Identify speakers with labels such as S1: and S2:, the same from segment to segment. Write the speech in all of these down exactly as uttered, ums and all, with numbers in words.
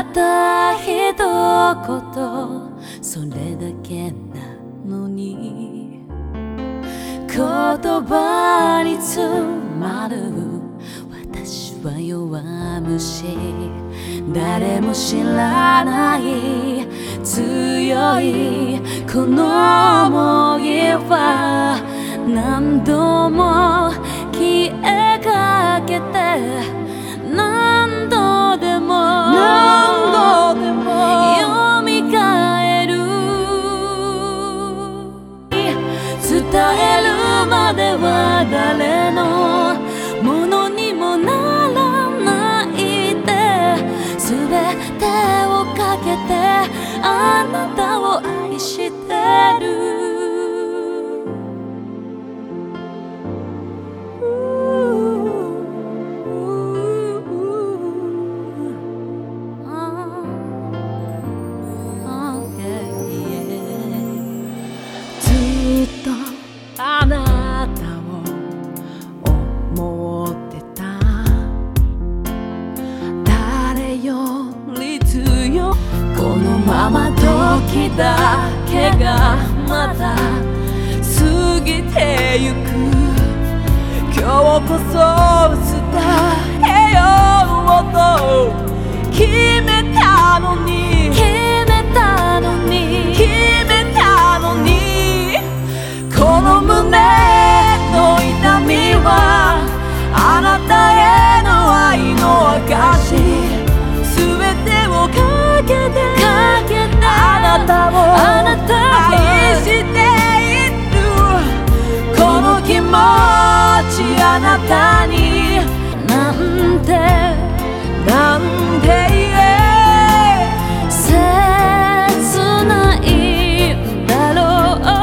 S1: た一言、それだけなのに言葉に詰まる私は弱虫、誰も知らない強いこの想いは何度も消えかけて何度でも何度でも蘇る、伝えるまでは誰のものにもならないで、全てをかけてあなたを愛してる。あなたを思ってた、誰より強いこのまま時だけがまた過ぎてゆく、今日こそ伝えようと決めたのに決めたのに決めたのに、この胸の痛みはあなたへの愛の証、全てをかけてかけてあなたをあなた愛している、この気持ちあなたになんてなんて言え切ないんだろう、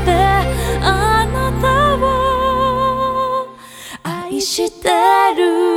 S1: してる。